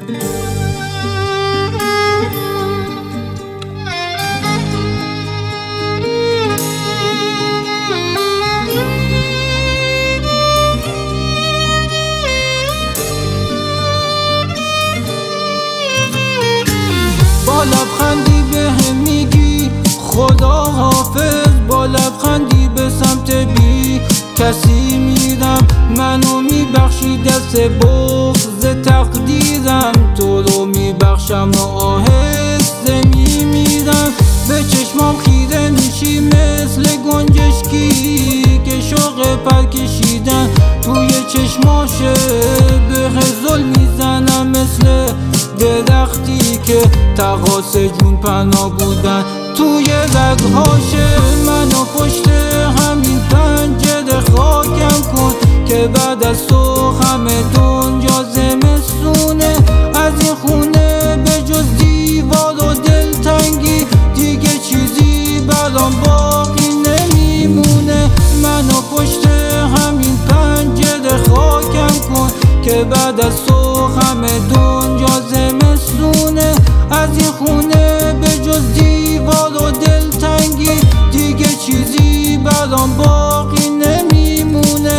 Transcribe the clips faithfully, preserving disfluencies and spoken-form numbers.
با لبخندی بهم میگی خدا حافظ، با لبخندی به سمت بی کسی میرم، منو میبخشی دست بغض تقدیرم، تو رو میبخشم و آهسته میمیرم. به چشمام خیره میشی مثل گنجشکی که شوق پر کشیدن توی چشماشه، به غزل میزنم مثل درختی که تقاص جون پناه بودن توی رگهاشه. منو پشت همین پنجره خاکم کن که بعد از تو همه دنیا زمستونه، از این خونه به جز دیوار و دلتنگی دیگه چیزی برام باقی نمیمونه. منو پشت همین پنجره خاکم کن که بعد از تو همه دنیا زمستونه، از این خونه به جز دیوار و دلتنگی دیگه چیزی برام باقی نمیمونه.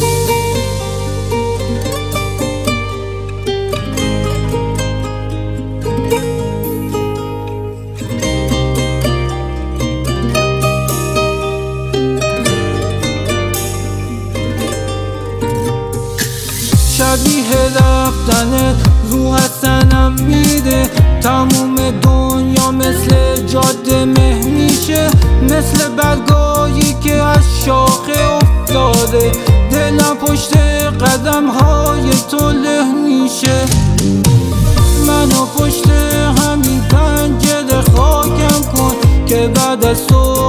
شبیه رفتنت رو حسنم میره، تموم دنیا مثل جاده مه میشه، مثل برگایی که از شاخه افتاده، دلم پشت قدم های تو له میشه. منو پشت همین پنجره خاکم کن که بعد از تو